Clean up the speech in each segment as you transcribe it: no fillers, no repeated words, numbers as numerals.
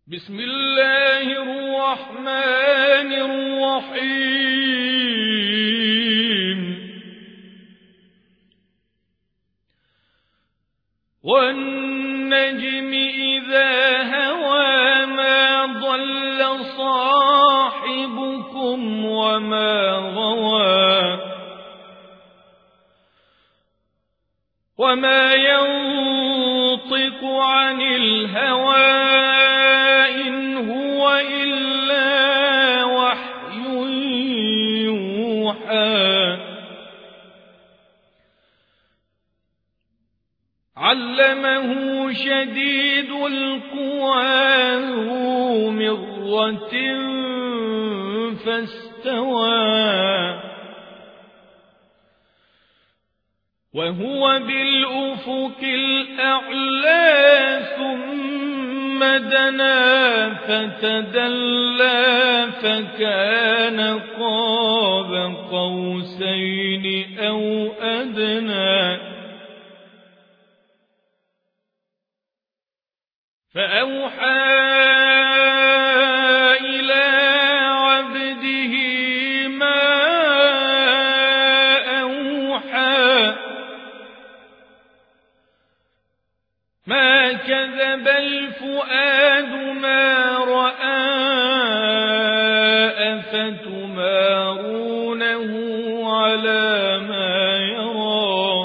بسم الله الرحمن الرحيم والنجم إذا هوى ما ضل صاحبكم وما غوى وما ينطق عن الهوى إن هو إلا وحي يوحى علمه شديد القوى ذو مرة فاستوى وهو بالأفق الأعلى ثم دنا فتدلى فكان قاب قوسين أو أدنى فأوحى إلى عبده ما أوحى ما كذب الفؤاد ما رأى أفتمارونه على ما يرى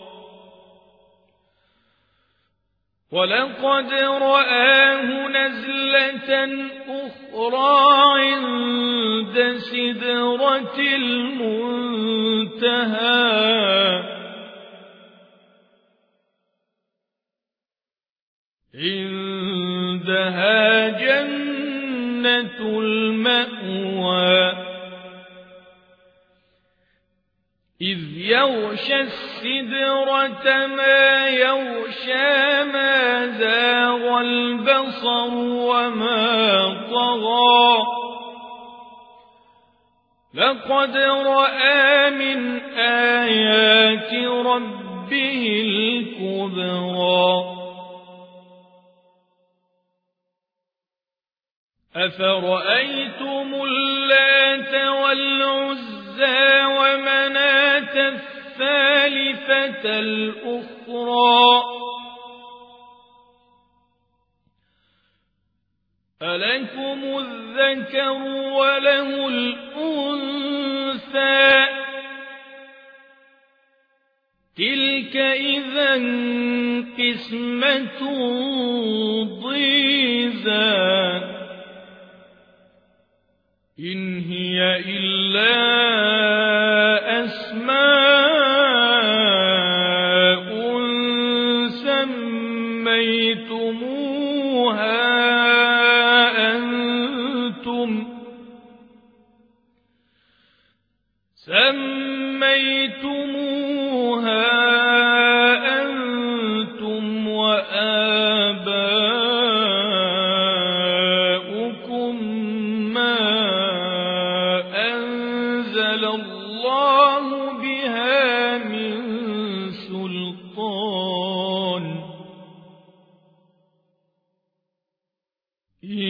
ولقد رآه نزلة أخرى عند سدرة المنتهى عندها جنة المأوى إذ يغشى السدرة ما يغشى ما زاغ البصر وما طغى لقد رأى من آيات ربه الكبرى أفرأيتم اللات والعزى ومناة الثالثة الأخرى ألكم الذكر وله الأنثى تلك إذا قسمة ضيزى إن هي إلا أسماء سميتموها أنتم وآباؤكم ما أنزل الله بها من سلطان إن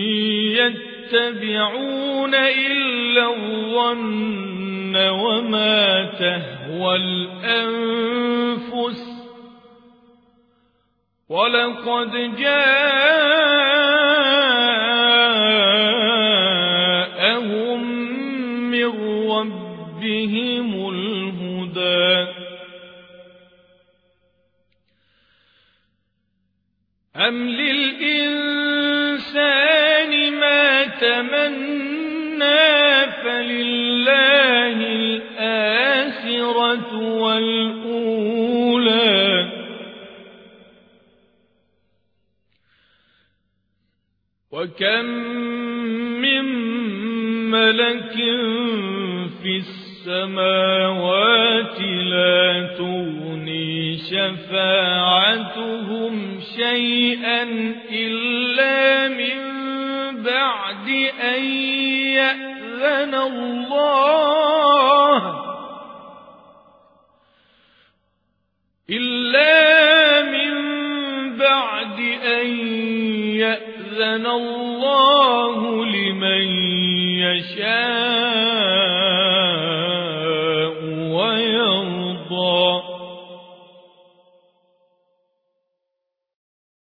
يتبعون إلا الظن وما تهوى الأنفس ولقد جاءهم من ربهم الهدى أم للإنسان ما تمنى فلله الآخرة والأولى وكم من ملك في السماوات لا تغني شفاعتهم شيئا إلا من بعد أن يأذن يأذن الله